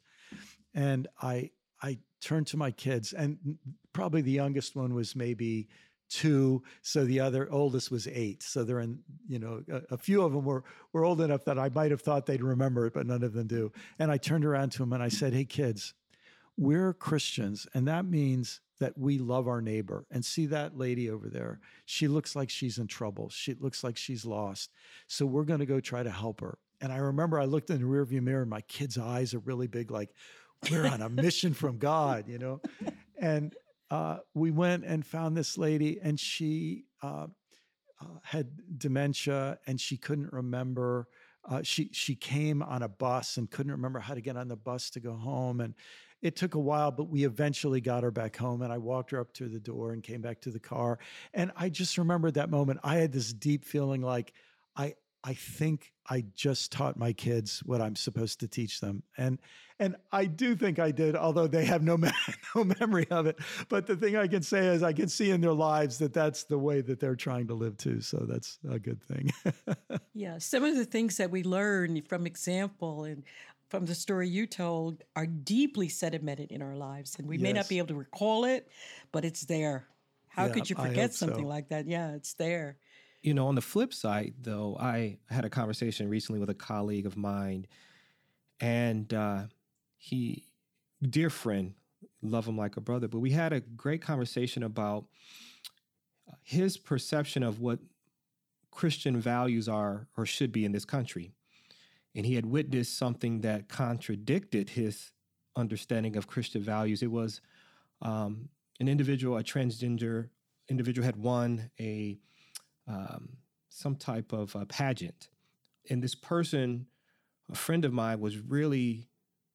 And I, I turned to my kids, and probably the youngest one was maybe two. So the other oldest was eight. So they're in, you know, a, a few of them were, were old enough that I might have thought they'd remember it, but none of them do. And I turned around to them and I said, hey kids, we're Christians. And that means that we love our neighbor. And see that lady over there? She looks like she's in trouble. She looks like she's lost. So we're going to go try to help her. And I remember I looked in the rearview mirror and my kids' eyes are really big, like, we're on a mission from God, you know? And uh, we went and found this lady, and she uh, uh, had dementia and she couldn't remember. Uh, she, she came on a bus and couldn't remember how to get on the bus to go home. And it took a while, but we eventually got her back home, and I walked her up to the door and came back to the car. And I just remembered that moment. I had this deep feeling like, I, I think I just taught my kids what I'm supposed to teach them. And and I do think I did, although they have no, me- no memory of it. But the thing I can say is I can see in their lives that that's the way that they're trying to live too. So that's a good thing. Yeah, some of the things that we learn from example and from the story you told are deeply sedimented in our lives. And we yes. may not be able to recall it, but it's there. How yeah, could you forget something so. like that? Yeah, it's there. You know, on the flip side, though, I had a conversation recently with a colleague of mine, and uh, he, dear friend, love him like a brother, but we had a great conversation about his perception of what Christian values are or should be in this country. And he had witnessed something that contradicted his understanding of Christian values. It was um, an individual, a transgender individual, had won a um, some type of uh, pageant. And this person, a friend of mine, was really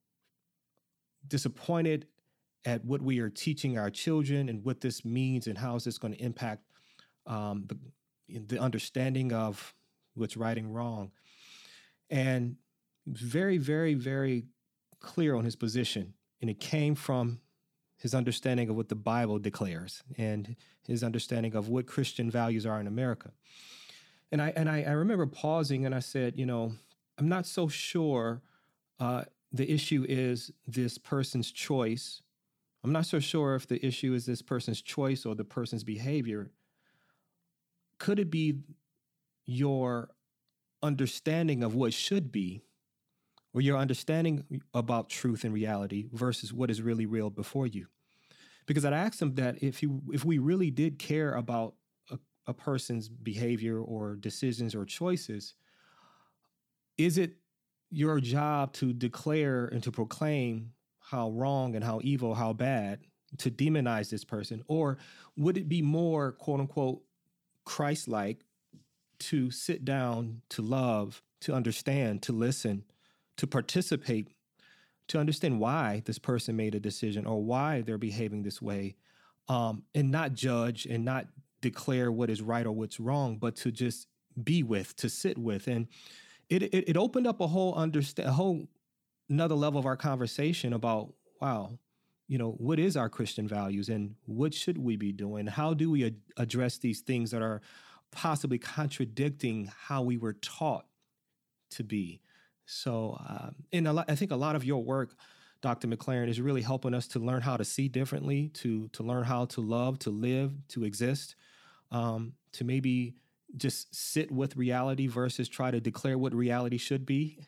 disappointed at what we are teaching our children and what this means and how is this going to impact um, the, the understanding of what's right and wrong. And he was very, very, very clear on his position. And it came from his understanding of what the Bible declares and his understanding of what Christian values are in America. And I and I, I remember pausing and I said, you know, I'm not so sure uh, the issue is this person's choice. I'm not so sure if the issue is this person's choice or the person's behavior. Could it be your understanding of what should be, or your understanding about truth and reality versus what is really real before you? Because I'd asked him that if you, if we really did care about a, a person's behavior or decisions or choices, is it your job to declare and to proclaim how wrong and how evil, how bad, to demonize this person? Or would it be more, quote unquote, Christ-like to sit down, to love, to understand, to listen, to participate, to understand why this person made a decision or why they're behaving this way, um, and not judge and not declare what is right or what's wrong, but to just be with, to sit with. And it it, it opened up a whole understand, a whole another level of our conversation about, wow, you know, what is our Christian values and what should we be doing? How do we ad- address these things that are possibly contradicting how we were taught to be? So, um, and a lot, I think a lot of your work, Doctor McLaren, is really helping us to learn how to see differently, to to learn how to love, to live, to exist, um, to maybe just sit with reality versus try to declare what reality should be.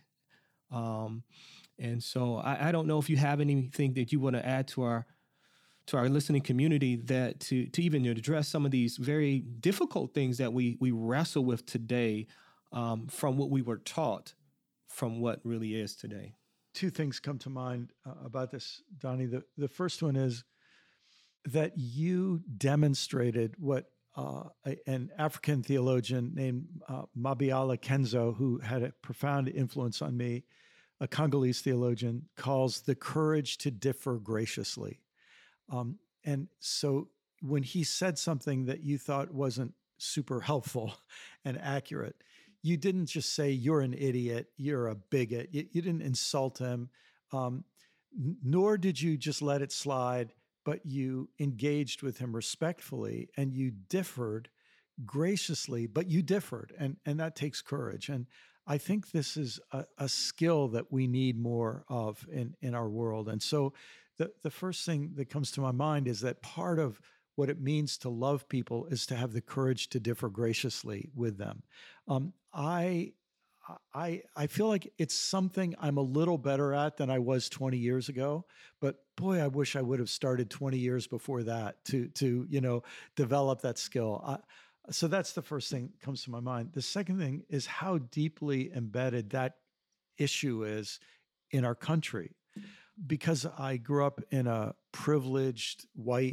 Um, and so, I, I don't know if you have anything that you want to add to our to our listening community that to to even address some of these very difficult things that we we wrestle with today, um, from what we were taught, from what really is today. Two things come to mind uh, about this, Donnie. The, the first one is that you demonstrated what uh, a, an African theologian named uh, Mabiala Kenzo, who had a profound influence on me, a Congolese theologian, calls the courage to differ graciously. Um, and so when he said something that you thought wasn't super helpful and accurate, you didn't just say, you're an idiot, you're a bigot. You, you didn't insult him, um, n- nor did you just let it slide, but you engaged with him respectfully and you differed graciously, but you differed. And, and that takes courage. And I think this is a, a skill that we need more of in, in our world. And so the, the first thing that comes to my mind is that part of what it means to love people is to have the courage to differ graciously with them. Um, I, I, I feel like it's something I'm a little better at than I was twenty years ago, but boy, I wish I would have started twenty years before that to, to, you know, develop that skill. I, so that's the first thing that comes to my mind. The second thing is how deeply embedded that issue is in our country. Because I grew up in a privileged white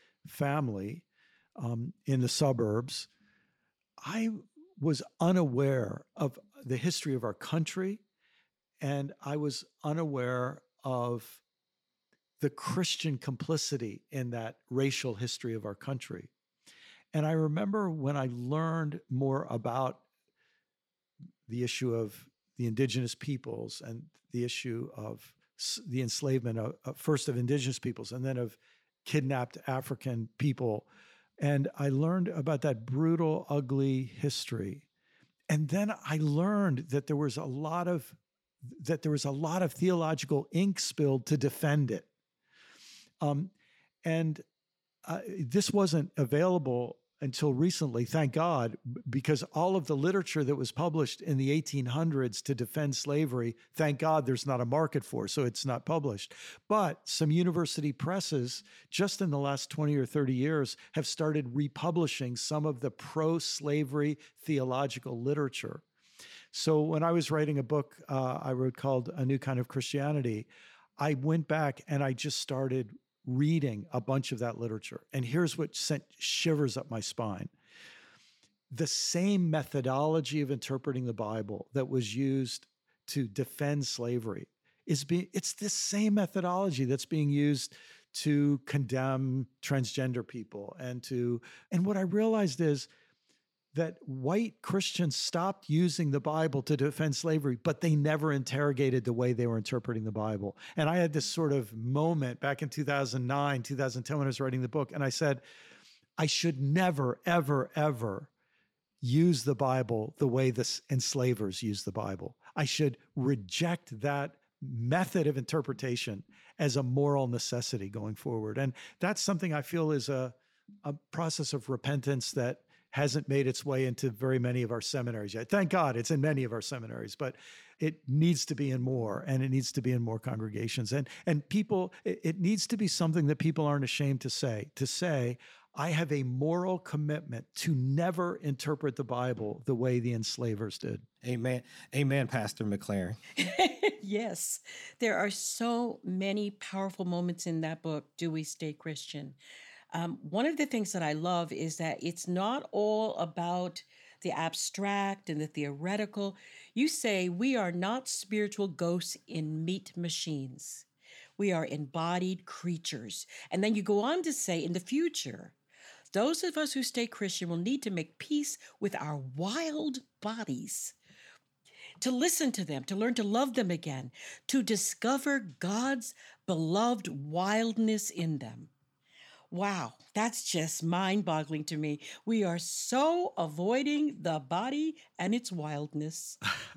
family um, in the suburbs, I was unaware of the history of our country, and I was unaware of the Christian complicity in that racial history of our country. And I remember when I learned more about the issue of the indigenous peoples and the issue of the enslavement of, of first of indigenous peoples and then of kidnapped African people. And I learned about that brutal, ugly history. And then I learned that there was a lot of that there was a lot of theological ink spilled to defend it. Um, and uh, this wasn't available until recently, thank God, because all of the literature that was published in the eighteen hundreds to defend slavery, thank God there's not a market for, so it's not published. But some university presses, just in the last twenty or thirty years, have started republishing some of the pro-slavery theological literature. So when I was writing a book uh, I wrote called A New Kind of Christianity, I went back and I just started reading a bunch of that literature. And here's what sent shivers up my spine. The same methodology of interpreting the Bible that was used to defend slavery is being, it's the same methodology that's being used to condemn transgender people and to, and what I realized is that white Christians stopped using the Bible to defend slavery, but they never interrogated the way they were interpreting the Bible. And I had this sort of moment back in two thousand nine, two thousand ten when I was writing the book, and I said, I should never, ever, ever use the Bible the way the enslavers use the Bible. I should reject that method of interpretation as a moral necessity going forward. And that's something I feel is a, a process of repentance that hasn't made its way into very many of our seminaries yet. Thank God it's in many of our seminaries, but it needs to be in more, and it needs to be in more congregations. And and people, it, it needs to be something that people aren't ashamed to say, to say, I have a moral commitment to never interpret the Bible the way the enslavers did. Amen. Amen, Pastor McLaren. Yes, there are so many powerful moments in that book, Do We Stay Christian? Um, one of the things that I love is that it's not all about the abstract and the theoretical. You say we are not spiritual ghosts in meat machines. We are embodied creatures. And then you go on to say in the future, those of us who stay Christian will need to make peace with our wild bodies, to listen to them, to learn to love them again, to discover God's beloved wildness in them. Wow, that's just mind-boggling to me. We are so avoiding the body and its wildness.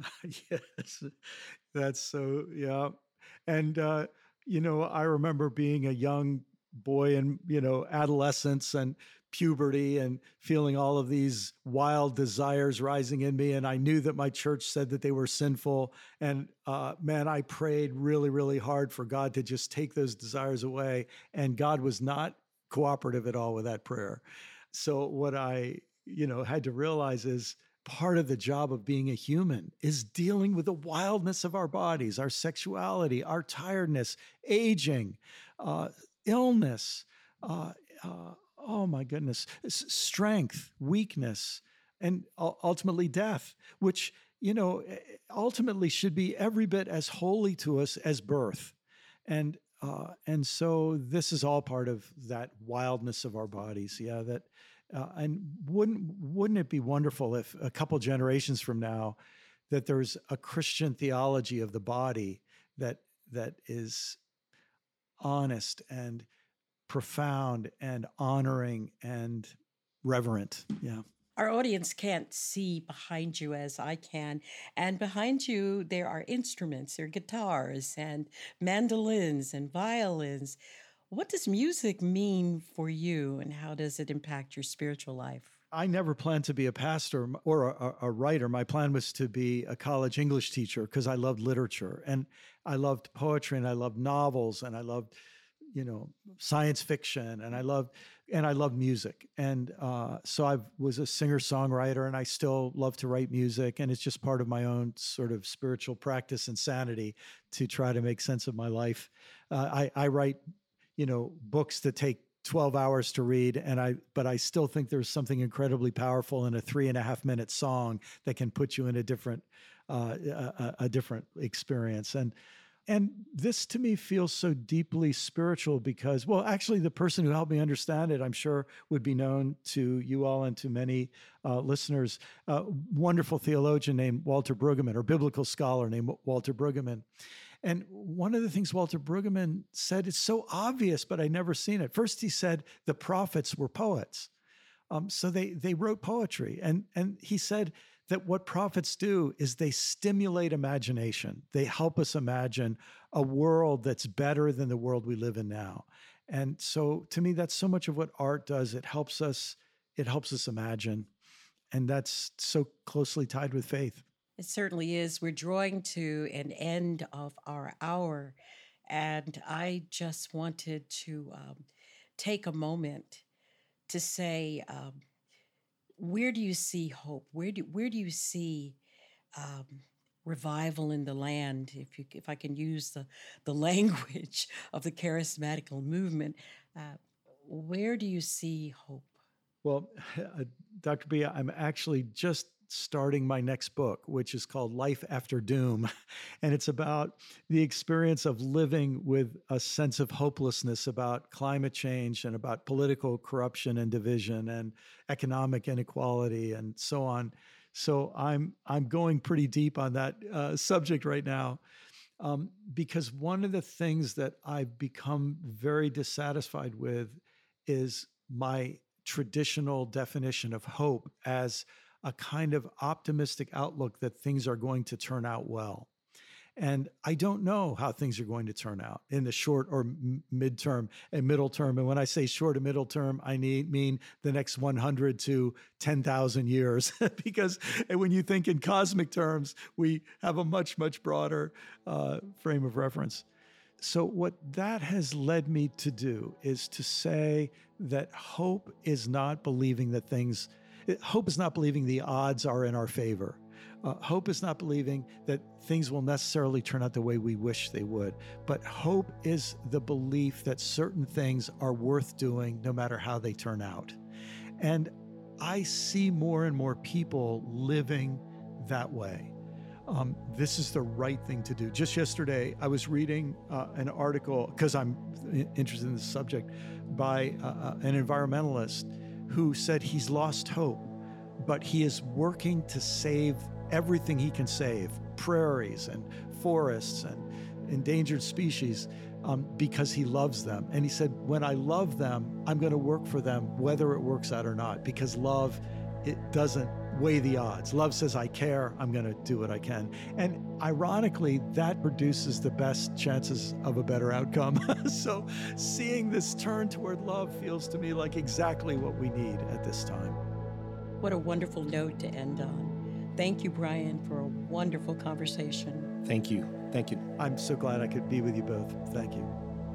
Yes, that's so, yeah. And, uh, you know, I remember being a young boy in, you know, adolescence and puberty and feeling all of these wild desires rising in me. And I knew that my church said that they were sinful. And uh, man, I prayed really, really hard for God to just take those desires away. And God was not cooperative at all with that prayer. So what I, you know, had to realize is part of the job of being a human is dealing with the wildness of our bodies, our sexuality, our tiredness, aging, uh, illness, uh, uh, oh my goodness, S- strength, weakness, and ultimately death, which, you know, ultimately should be every bit as holy to us as birth. And Uh, and so this is all part of that wildness of our bodies. Yeah. That, uh, and wouldn't, wouldn't it be wonderful if a couple generations from now that there's a Christian theology of the body that, that is honest and profound and honoring and reverent. Yeah. Our audience can't see behind you as I can. And behind you, there are instruments, there are guitars and mandolins and violins. What does music mean for you, and how does it impact your spiritual life? I never planned to be a pastor or a, a writer. My plan was to be a college English teacher because I loved literature and I loved poetry and I loved novels and I loved, you know, science fiction and I loved and I loved music. And uh, so I was a singer-songwriter and I still love to write music. And it's just part of my own sort of spiritual practice and sanity to try to make sense of my life. Uh, I, I write, you know, books that take twelve hours to read. And I, but I still think there's something incredibly powerful in a three and a half minute song that can put you in a different, uh, a, a different experience. And And this to me feels so deeply spiritual because, well, actually the person who helped me understand it, I'm sure would be known to you all and to many uh, listeners, a uh, wonderful theologian named Walter Brueggemann, or biblical scholar named Walter Brueggemann. And one of the things Walter Brueggemann said, it's so obvious, but I never seen it. First, he said the prophets were poets. Um, so they they wrote poetry. And, and he said that what prophets do is they stimulate imagination. They help us imagine a world that's better than the world we live in now. And so to me, that's so much of what art does. It helps us it helps us imagine. And that's so closely tied with faith. It certainly is. We're drawing to an end of our hour. And I just wanted to um, take a moment to say, um, where do you see hope? Where do where do you see um, revival in the land? If you if I can use the the language of the charismatical movement, uh, where do you see hope? Well, uh, Doctor B, I'm actually just starting my next book, which is called Life After Doom. And it's about the experience of living with a sense of hopelessness about climate change and about political corruption and division and economic inequality and so on. So I'm I'm going pretty deep on that uh, subject right now, um, because one of the things that I've become very dissatisfied with is my traditional definition of hope as a kind of optimistic outlook that things are going to turn out well. And I don't know how things are going to turn out in the short or m- midterm and middle term. And when I say short and middle term, I need, mean the next one hundred to ten thousand years, because when you think in cosmic terms, we have a much, much broader uh, frame of reference. So what that has led me to do is to say that hope is not believing that things, hope is not believing the odds are in our favor. Uh, hope is not believing that things will necessarily turn out the way we wish they would. But hope is the belief that certain things are worth doing no matter how they turn out. And I see more and more people living that way. Um, this is the right thing to do. Just yesterday, I was reading uh, an article, because I'm interested in this subject, by uh, an environmentalist who said he's lost hope, but he is working to save everything he can save, prairies and forests and endangered species, um, because he loves them. And he said, when I love them, I'm going to work for them, whether it works out or not, because love, it doesn't weigh the odds. Love says, I care, I'm going to do what I can. And ironically, that produces the best chances of a better outcome. So seeing this turn toward love feels to me like exactly what we need at this time. What a wonderful note to end on. Thank you, Brian, for a wonderful conversation. Thank you. Thank you. I'm so glad I could be with you both. Thank you.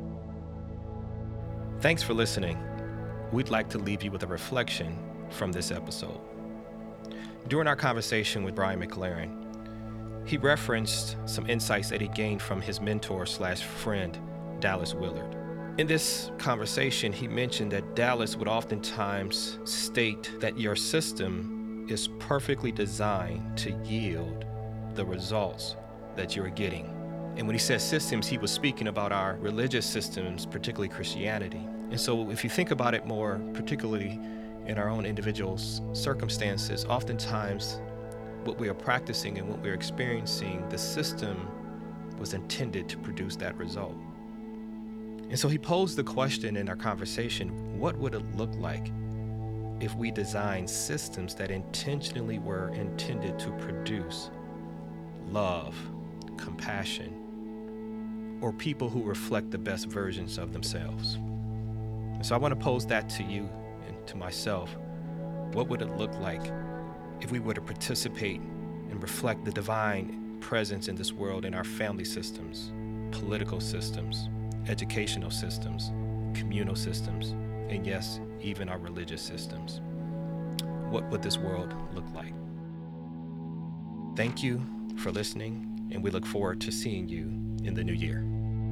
Thanks for listening. We'd like to leave you with a reflection from this episode. During our conversation with Brian McLaren, he referenced some insights that he gained from his mentor slash friend, Dallas Willard. In this conversation, he mentioned that Dallas would oftentimes state that your system is perfectly designed to yield the results that you're getting. And when he said systems, he was speaking about our religious systems, particularly Christianity. And so if you think about it more, particularly in our own individual circumstances, oftentimes what we are practicing and what we're experiencing, the system was intended to produce that result. And so he posed the question in our conversation, what would it look like if we designed systems that intentionally were intended to produce love, compassion, or people who reflect the best versions of themselves? And so I want to pose that to you and to myself. What would it look like if we were to participate and reflect the divine presence in this world in our family systems, political systems, educational systems, communal systems, and yes, even our religious systems? What would this world look like? Thank you for listening, and we look forward to seeing you in the new year.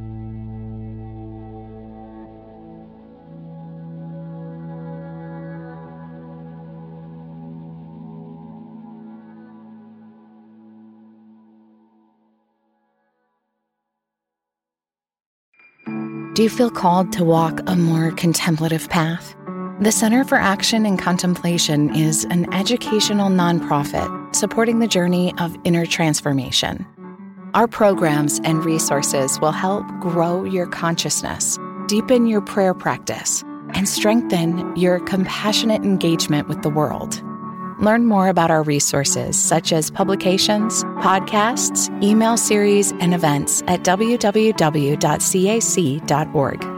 Do you feel called to walk a more contemplative path? The Center for Action and Contemplation is an educational nonprofit supporting the journey of inner transformation. Our programs and resources will help grow your consciousness, deepen your prayer practice, and strengthen your compassionate engagement with the world. Learn more about our resources, such as publications, podcasts, email series, and events at w w w dot c a c dot org.